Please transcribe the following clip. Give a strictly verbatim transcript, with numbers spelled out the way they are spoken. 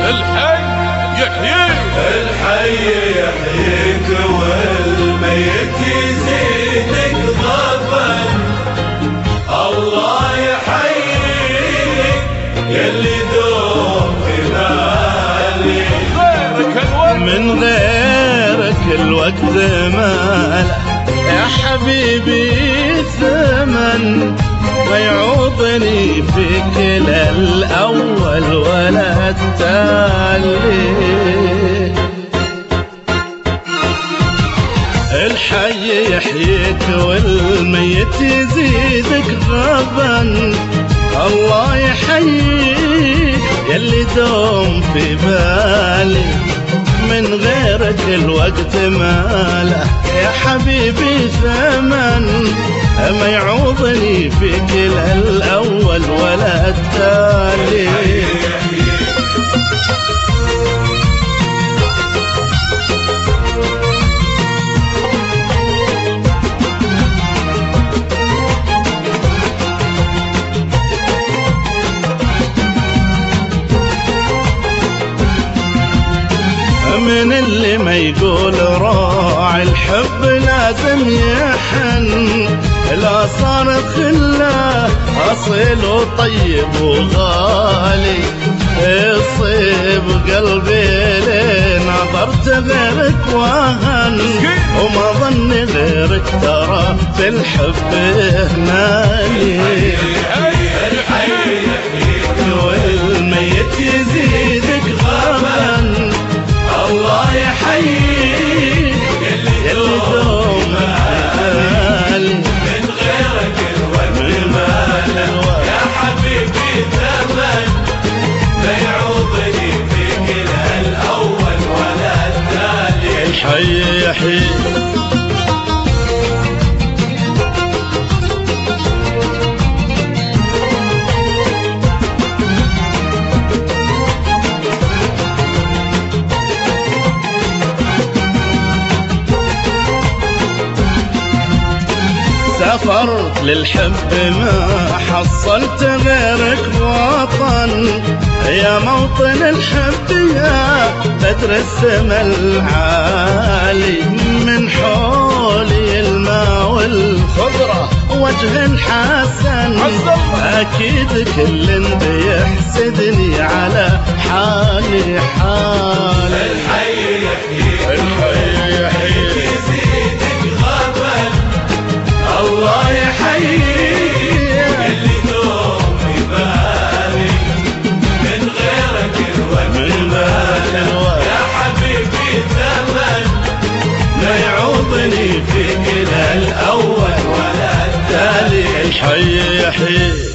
الحي يحييك الحي يحييك والميت يزيدك ضبا. الله يحييك يلي دوم في بالي. من غيرك الوقت ماله يا حبيبي ثمن، ما يعوضني فيك لا الأول ولا التالي. الحي يحييك والميت يزيدك غبا. الله يحييك يلي دوم في بالي. من غيرك الوقت ماله يا حبيبي ثمن، ما يعوضني فيك لا الأول ولا التالي. من اللي ما يقول راعي الحب لازم يحن، لا صار خله أصيل وطيب وغالي. يصيب قلبي لين نظرت غيرك وهن، وما ظن غيرك ترى في الحب هنالي. والميت يزيدك غبا. الله يحييك يلي دوم بالي. من غيرك الوقت ماله يا حبيبي ثمن، ما يعوضني فيك لا الأول ولا التالي. الحي يحييك سافرت للحب ما حصلت غيرك وطن، يا موطن الحب يا بدر السما العالي. من حولي الماء والخضرة وجه حسن، أكيد كل بيحسدني على حالي حالي. الحي يحييك الحي يحييك يزيدك غبا. الله يحييك يلي دوم في بالي. من غيرك الوقت ماله يا حبيبي ثمن، ما يعوضني فيك لا الأول ولا التالي. الحي يحييك